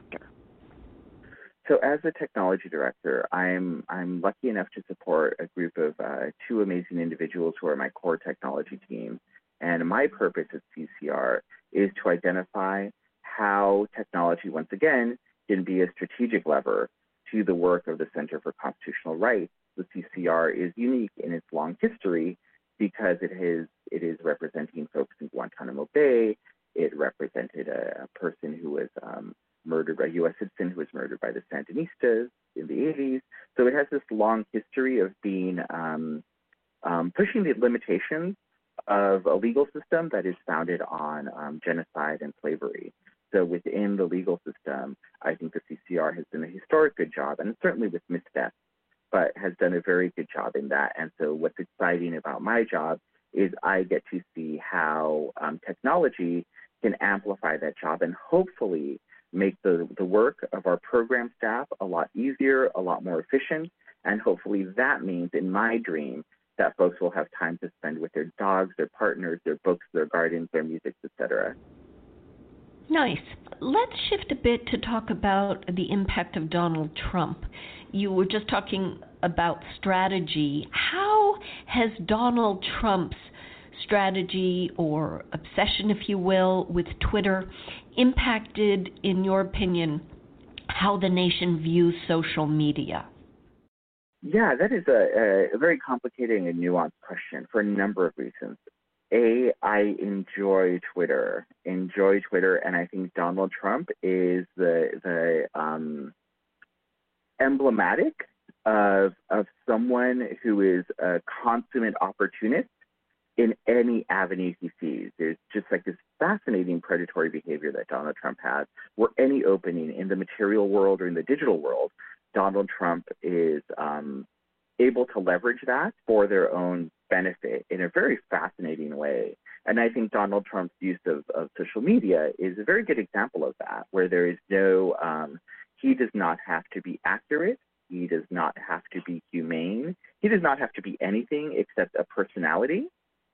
Speaker 7: So as a technology director, I'm I'm lucky enough to support a group of uh, two amazing individuals who are my core technology team. And my purpose at C C R is to identify how technology, once again, can be a strategic lever to the work of the Center for Constitutional Rights. The C C R is unique in its long history because it is it is representing folks in Guantanamo Bay. It represented a, a person who was um, murdered, a U S citizen who was murdered by the Sandinistas in the eighties. So it has this long history of being um, um, pushing the limitations of a legal system that is founded on um, genocide and slavery. So within the legal system, I think the C C R has done a historic good job, and certainly with missteps, but has done a very good job in that. And so what's exciting about my job is I get to see how um, technology can amplify that job and hopefully make the, the work of our program staff a lot easier, a lot more efficient, and hopefully that means, in my dream, that folks will have time to spend with their dogs, their partners, their books, their gardens, their music, et cetera.
Speaker 4: Nice. Let's shift a bit to talk about the impact of Donald Trump. You were just talking about strategy. How has Donald Trump's strategy or obsession, if you will, with Twitter impacted, in your opinion, how the nation views social media?
Speaker 7: Yeah, that is a, a very complicated and nuanced question for a number of reasons. A, I enjoy Twitter, enjoy Twitter, and I think Donald Trump is the the um, emblematic of of someone who is a consummate opportunist in any avenue he sees. There's just like this fascinating predatory behavior that Donald Trump has, where any opening in the material world or in the digital world, Donald Trump is um, able to leverage that for their own benefit in a very fascinating way. And I think Donald Trump's use of, of social media is a very good example of that, where there is no, um, he does not have to be accurate. He does not have to be humane. He does not have to be anything except a personality.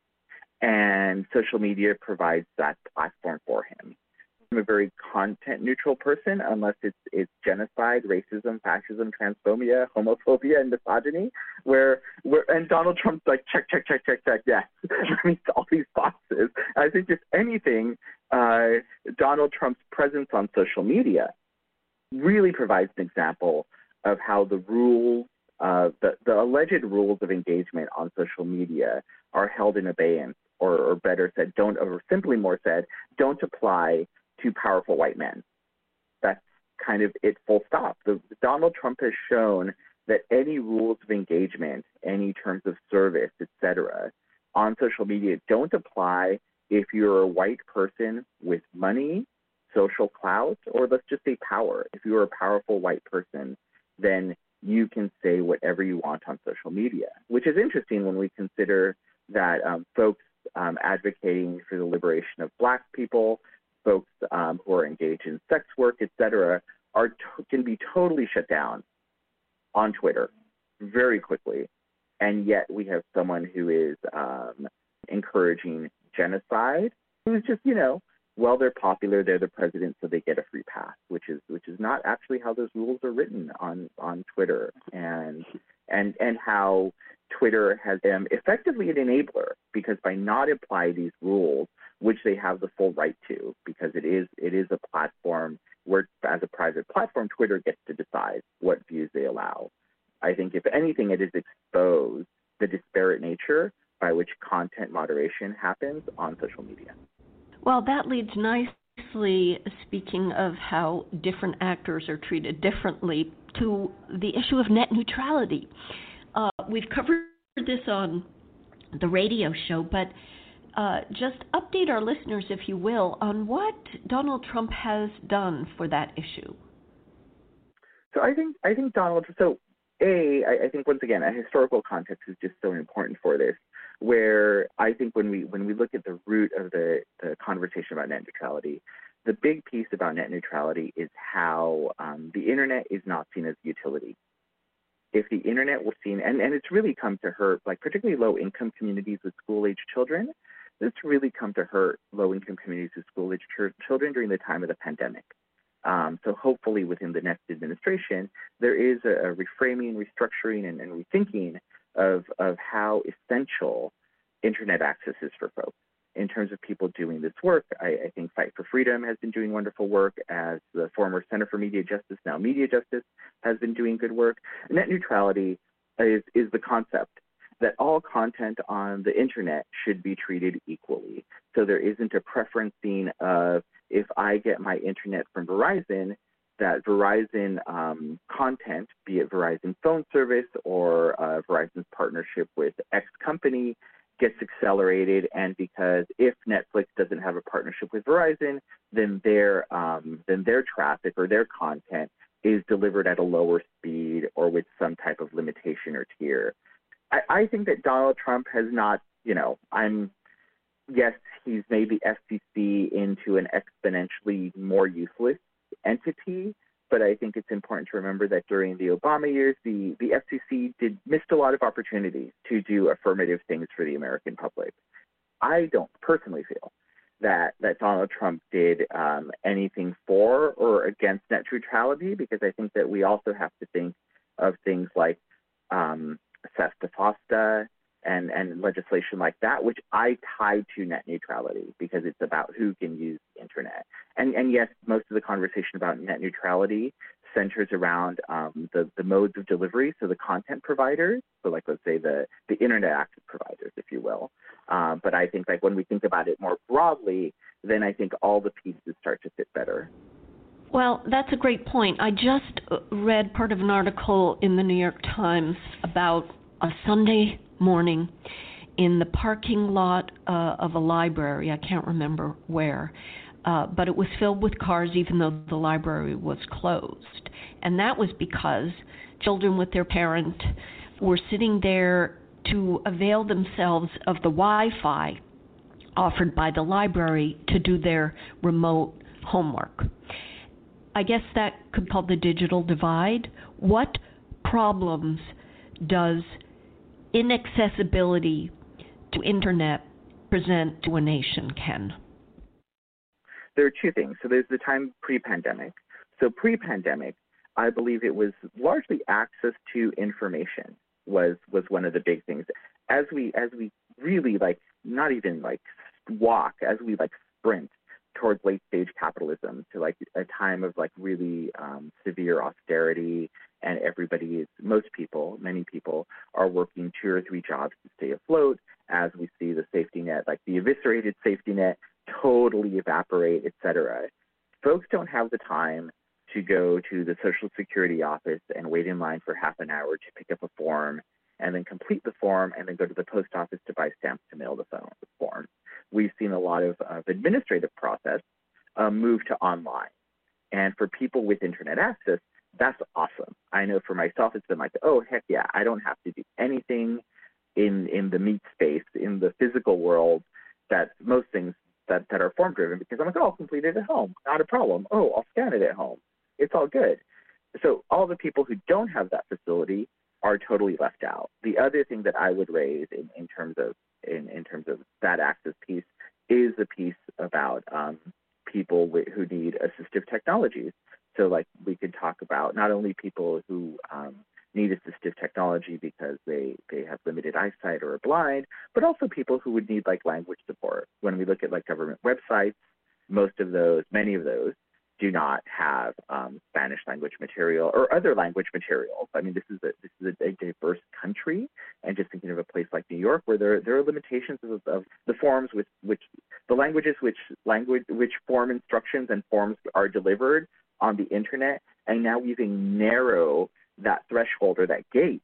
Speaker 7: And social media provides that platform for him. I'm a very content-neutral person, unless it's it's genocide, racism, fascism, transphobia, homophobia, and misogyny. Where, where and Donald Trump's like check, check, check, check, check. Yes, I mean all these boxes. I think if anything, uh, Donald Trump's presence on social media really provides an example of how the rules, uh, the the alleged rules of engagement on social media are held in abeyance, or, or better said, don't, or simply more said, don't apply to powerful white men. That's kind of it, full stop. The, Donald Trump has shown that any rules of engagement, any terms of service, et cetera, on social media don't apply if you're a white person with money, social clout, or let's just say power. If you are a powerful white person, then you can say whatever you want on social media, which is interesting when we consider that um, folks um, advocating for the liberation of Black people, folks um, who are engaged in sex work, et cetera, are to- can be totally shut down on Twitter very quickly. And yet we have someone who is um, encouraging genocide, who's just, you know, well, they're popular, they're the president, so they get a free pass, which is which is not actually how those rules are written on, on Twitter, and and and how Twitter has them effectively an enabler, because by not applying these rules, which they have the full right to, because it is it is a platform where, as a private platform, Twitter gets to decide what views they allow. I think, if anything, it has exposed the disparate nature by which content moderation happens on social media.
Speaker 4: Well, that leads nicely, speaking of how different actors are treated differently, to the issue of net neutrality. Uh, we've covered this on the radio show, but uh, just update our listeners, if you will, on what Donald Trump has done for that issue.
Speaker 7: So I think I think Donald. So a I, I think once again, a historical context is just so important for this. Where I think when we when we look at the root of the, the conversation about net neutrality, the big piece about net neutrality is how um, the internet is not seen as utility. If the internet was seen, and, and it's really come to hurt, like particularly low-income communities with school-age children, this really come to hurt low-income communities with school-age ch- children during the time of the pandemic. Um, so hopefully within the next administration, there is a, a reframing, restructuring, and, and rethinking of of how essential internet access is for folks. In terms of people doing this work, I, I think Fight for Freedom has been doing wonderful work, as the former Center for Media Justice, now Media Justice, has been doing good work. Net neutrality is, is the concept that all content on the internet should be treated equally. So there isn't a preferencing of, if I get my internet from Verizon, that Verizon um, content, be it Verizon phone service or uh, Verizon's partnership with X company, gets accelerated. And because if Netflix doesn't have a partnership with Verizon, then their um, then their traffic or their content is delivered at a lower speed or with some type of limitation or tier. I, I think that Donald Trump has not, you know, I'm yes, he's made the F C C into an exponentially more useless entity, but I think it's important to remember that during the Obama years, the, the F C C did missed a lot of opportunities to do affirmative things for the American public. I don't personally feel that, that Donald Trump did um, anything for or against net neutrality, because I think that we also have to think of things like um, SESTA FOSTA and, and legislation like that, which I tie to net neutrality because it's about who can use the internet. And, and yes, most of the conversation about net neutrality centers around um, the, the modes of delivery, so the content providers, so like let's say the, the internet access providers, if you will. Uh, but I think like when we think about it more broadly, then I think all the pieces start to fit better.
Speaker 4: Well, that's a great point. I just read part of an article in the New York Times about a Sunday morning in the parking lot uh, of a library. I can't remember where, uh, but it was filled with cars even though the library was closed. And that was because children with their parent were sitting there to avail themselves of the Wi-Fi offered by the library to do their remote homework. I guess that could be called the digital divide. What problems does inaccessibility to internet present to a nation, Ken?
Speaker 7: There are two things. So there's the time pre-pandemic. So pre-pandemic, I believe it was largely access to information was was one of the big things. As we as we really like not even like walk, as we like sprint towards late stage capitalism to like a time of like really um, severe austerity, and everybody is, most people, many people are working two or three jobs to stay afloat, as we see the safety net, like the eviscerated safety net, totally evaporate, et cetera. Folks don't have the time to go to the Social Security office and wait in line for half an hour to pick up a form and then complete the form and then go to the post office to buy stamps to mail the form. We've seen a lot of, of administrative process uh, move to online. And for people with internet access, that's awesome. I know for myself, it's been like, oh, heck yeah, I don't have to do anything in in the meat space, in the physical world, that most things that, that are form-driven, because I'm like, oh, I'll complete it at home. Not a problem. Oh, I'll scan it at home. It's all good. So all the people who don't have that facility are totally left out. The other thing that I would raise in, in terms of in, in terms of that access piece is the piece about um, people w- who need assistive technologies. So like we could talk about not only people who um, need assistive technology because they, they have limited eyesight or are blind, but also people who would need like language support. When we look at like government websites, most of those, many of those, do not have um, Spanish language material or other language materials. I mean, this is a this is a, a diverse country, and just thinking of a place like New York, where there there are limitations of, of the forms with which the languages which language which form instructions and forms are delivered on the internet, and now we even narrow that threshold or that gate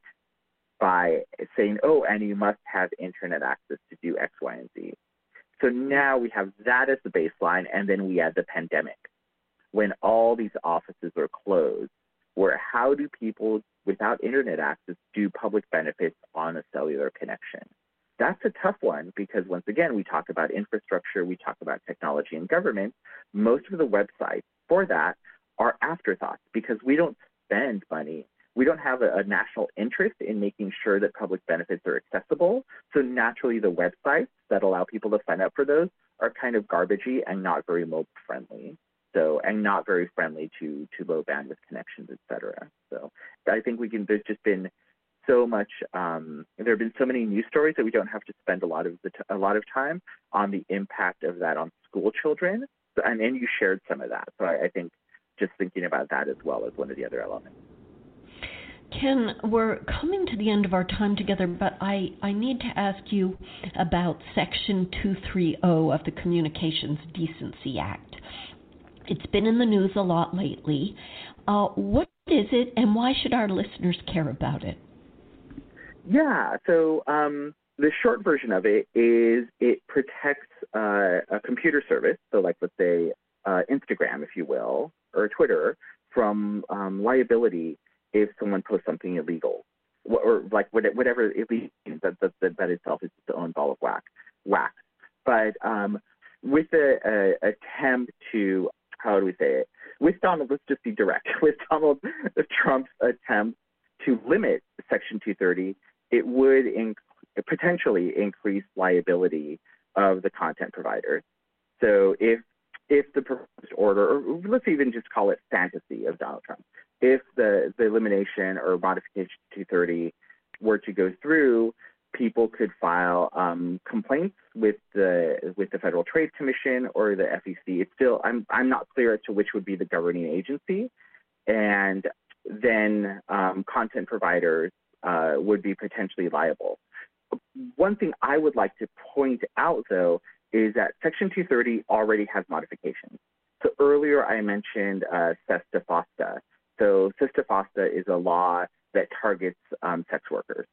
Speaker 7: by saying, oh, and you must have internet access to do X, Y, and Z. So now we have that as the baseline, and then we add the pandemic, when all these offices are closed, where how do people without internet access do public benefits on a cellular connection? That's a tough one, because once again, we talk about infrastructure, we talk about technology and government. Most of the websites for that are afterthoughts, because we don't spend money. We don't have a, a national interest in making sure that public benefits are accessible. So naturally, the websites that allow people to sign up for those are kind of garbagey and not very mobile friendly. So, and not very friendly to, to low bandwidth connections, et cetera. So I think we can, there's just been so much, um, there have been so many news stories that we don't have to spend a lot of the t- a lot of time on the impact of that on school children. So, and, and you shared some of that. So I, I think just thinking about that as well as one of the other elements.
Speaker 4: Ken, we're coming to the end of our time together, but I, I need to ask you about Section two thirty of the Communications Decency Act. It's been in the news a lot lately. Uh, what is it, and why should our listeners care about it?
Speaker 7: Yeah, so um, the short version of it is it protects uh, a computer service, so like let's say uh, Instagram, if you will, or Twitter, from um, liability if someone posts something illegal, or like whatever illegal that that, that, that itself is its own ball of wax. wax. But um, with the uh, attempt to, how do we say it? With Donald, let's just be direct. With Donald Trump's attempt to limit Section two thirty, it would inc- potentially increase liability of the content providers. So if if the proposed order, or let's even just call it fantasy of Donald Trump, if the, the elimination or modification to two thirty were to go through, people could file um, complaints with the with the Federal Trade Commission or the F E C. It's still I'm I'm not clear as to which would be the governing agency, and then um, content providers uh, would be potentially liable. One thing I would like to point out, though, is that Section two thirty already has modifications. So earlier I mentioned uh, SESTA FOSTA. So SESTA FOSTA is a law that targets um, sex workers,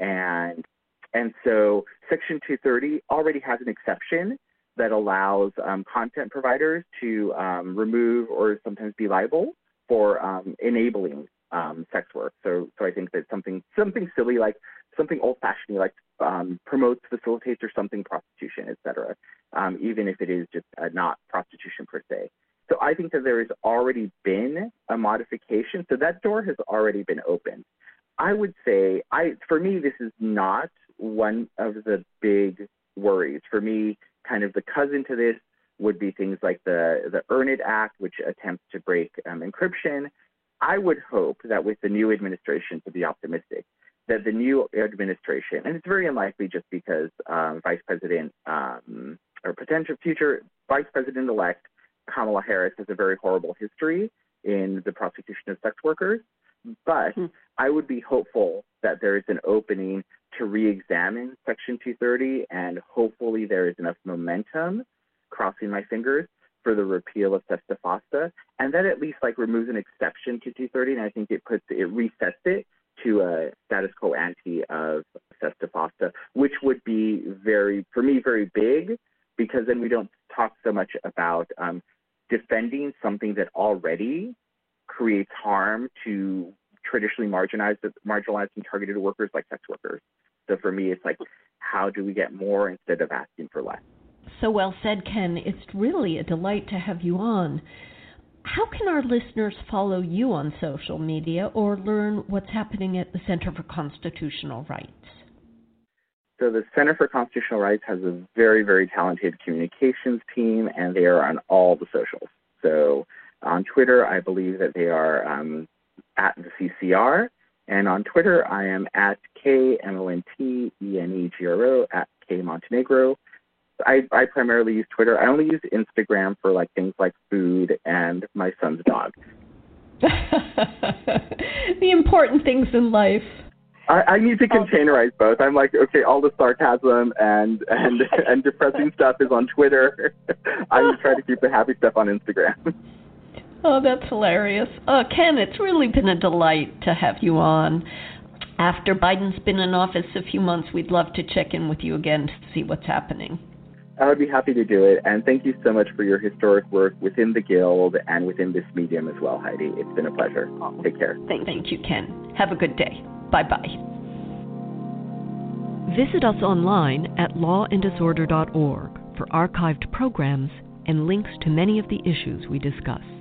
Speaker 7: and and so Section two thirty already has an exception that allows um, content providers to um, remove or sometimes be liable for um, enabling um, sex work. So, so I think that something something silly like something old-fashioned like um, promotes, facilitates, or something prostitution, et cetera, um, even if it is just uh, not prostitution per se. So I think that there has already been a modification. So that door has already been opened. I would say, I for me, this is not one of the big worries. For me, kind of the cousin to this would be things like the, the Earn It Act, which attempts to break um, encryption. I would hope that with the new administration, to be optimistic, that the new administration, and it's very unlikely just because um, Vice President um, or potential future Vice President-elect Kamala Harris has a very horrible history in the prosecution of sex workers. But mm-hmm. I would be hopeful that there is an opening to re-examine Section two thirty, and hopefully there is enough momentum, crossing my fingers, for the repeal of SESTA FOSTA, and that at least like removes an exception to two thirty, and I think it puts it resets it to a status quo ante of SESTA FOSTA, which would be very, for me, very big, because then we don't talk so much about um, defending something that already creates harm to traditionally marginalized, marginalized and targeted workers like sex workers. So for me, it's like, how do we get more instead of asking for less?
Speaker 4: So well said, Ken. It's really a delight to have you on. How can our listeners follow you on social media or learn what's happening at the Center for Constitutional Rights?
Speaker 7: So the Center for Constitutional Rights has a very, very talented communications team, and they are on all the socials. So on Twitter, I believe that they are um, at the C C R, and on Twitter, I am at K M O N T E N E G R O, at K Montenegro. I, I primarily use Twitter. I only use Instagram for like things like food and my son's dog.
Speaker 4: The important things in life.
Speaker 7: I, I need to containerize both. I'm like, okay, all the sarcasm and and, and depressing stuff is on Twitter. I try to keep the happy stuff on Instagram.
Speaker 4: Oh, that's hilarious. Uh, Ken, it's really been a delight to have you on. After Biden's been in office a few months, we'd love to check in with you again to see what's happening.
Speaker 7: I would be happy to do it. And thank you so much for your historic work within the Guild and within this medium as well, Heidi. It's been a pleasure. Take care.
Speaker 4: Thank, thank you, Ken. Have a good day. Bye-bye.
Speaker 1: Visit us online at law and disorder dot org for archived programs and links to many of the issues we discuss.